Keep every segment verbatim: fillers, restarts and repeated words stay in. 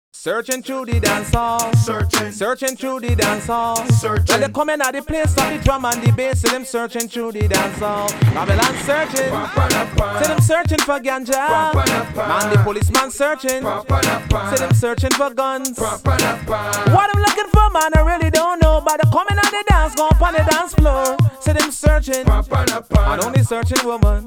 Searching through the dance hall, Searching, searching through the dance hall. Searching. Well, they coming at the place of the drum and the bass, see them searching through the dance hall. Babylon searching, see them searching for ganja. Man, the policeman searching, see them searching for guns. What I'm looking for, man, I really don't know. But they coming at the dance, go up on the dance floor. See them searching, and only searching woman.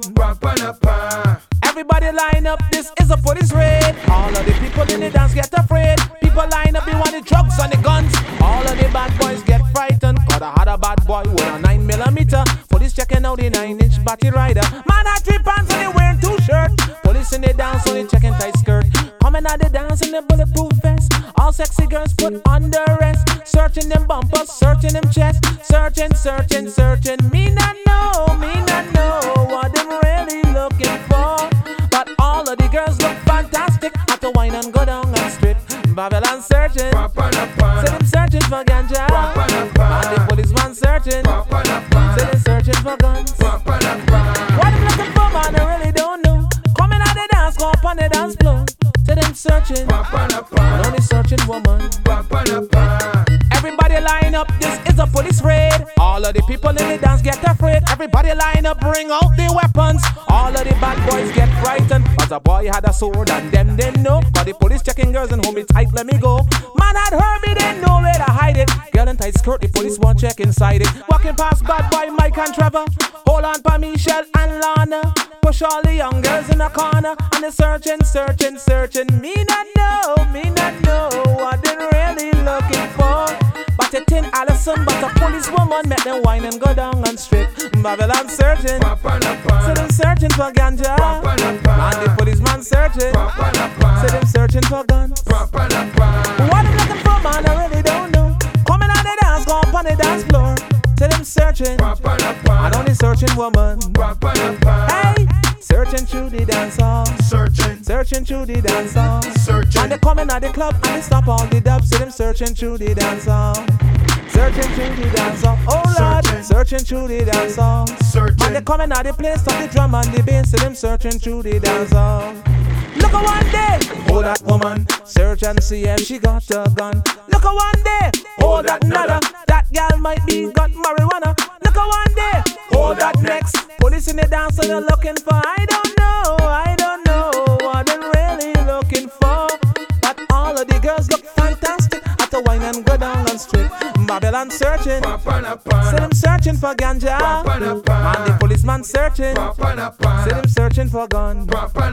Everybody line up, this is a police raid. All of the people in the dance get afraid. People line up, they want the drugs and the guns. All of the bad boys get frightened. Cause I had a bad boy with a nine millimeter. Police checking out the nine inch batty rider. Man had three pants and they wearing two shirts. Police in the dance only checking tight skirt. Coming at the dance in the bulletproof vest. All sexy girls put under arrest. Searching them bumpers, searching them chests. Searching, searching, searching. Me not know, me not know what them really looking for. But all of the girls look fantastic. Have to wine and go down and strip. Babylon searching, say them searching for ganja. And the policeman searching, say them searching for guns. What I'm looking for, man, I really don't know. Coming out the dance, go up on the dance floor. Say them searching, and only searching woman. Everybody line up, this is a police raid. All of the people in the dance get afraid. Everybody line up, bring out the weapons. All of the bad boys get frightened. Cause a boy had a sword and them didn't know. Cause the police checking girls and hold me tight, let me go. Man had heard me, didn't know where to hide it. Girl in tight skirt, the police won't check inside it. Walking past bad boy Mike and Trevor. Hold on for Michelle and Lana. Push all the young girls in the corner. And they searching, searching, searching. Me not know, me not know what they really looking for. But a tin Allison, but a police woman make them wine and go down and strip. Babylon searching, so them searching for ganja. And the policeman searching, so them searching for guns. What I'm looking for, man, I really don't know. Coming out the dance, go up on the dance floor. So them searching, and only searching woman. Hey, searching through the dance hall, Searching, searching through the dance hall. Searching. And they coming at the club and they stop all the dubs. See them searching through the dance hall, searching through the dance hall. Oh Lord, Searching. searching through the dance hall. Searching. And they coming at the place of the drum and the bass. See them searching through the dance hall. Look at one day, hold that woman. Search and see if she got a gun. Look at one day, hold that another. That girl might be got marijuana. Look at one day, hold that next. Police in the dance and they're looking for. I don't know, I don't know what they're really looking for. But all of the girls look fantastic. After wine and go down and strip. Babylon searching, say them searching for ganja. And the policeman searching, say them searching for gun.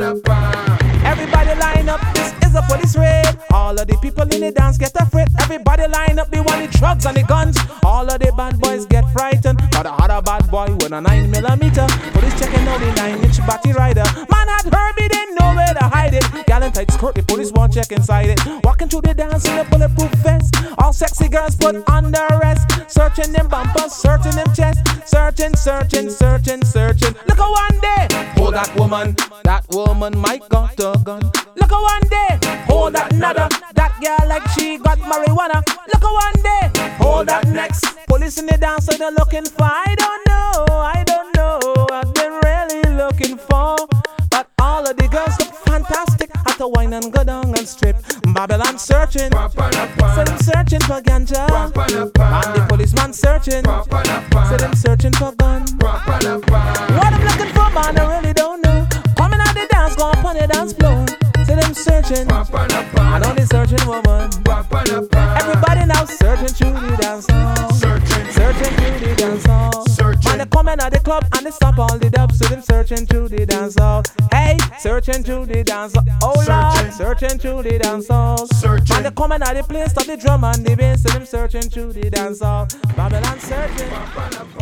Everybody line up, this is a police raid. All of the people in the dance get afraid. Everybody line up, they want the drugs and the guns. All of the bad boys get frightened. But I had a bad boy with a nine millimeter. Police checking out the nine inch batty rider. Man had heard me, didn't know where to hide it. Gal in tight skirt, the police won't check inside it. Walking through the dance in a bulletproof vest. All sexy girls put under arrest. Searching them bumpers, searching them chests. Searching, searching, searching, searching. Look at one day, hold that woman. That woman might got a gun. Look at one day, hold that another. That girl like she got marijuana. Look at one day, hold that next. Police in the dance so they're looking for. I don't know, I don't know what they're really looking for. But all of the girls look fantastic. Have to wine and go down and strip. Babylon searching, so them searching for ganja. And the policeman searching, so them searching for gun. What I'm looking for, man, I really don't know. Coming out the dance, go up on the dance floor. So them searching, and only searching woman. Everybody now searching through the dance hall, Searching. searching through the dance hall. Searching. And they coming at the club and they stop all the dubs. So them searching through the dance hall. Hey, searching through the dance hall. Oh Lord, Searching. searching through the dance hall. Searching. And they coming at the place of the drum and the bass. So them searching through the dance hall. Babylon searching.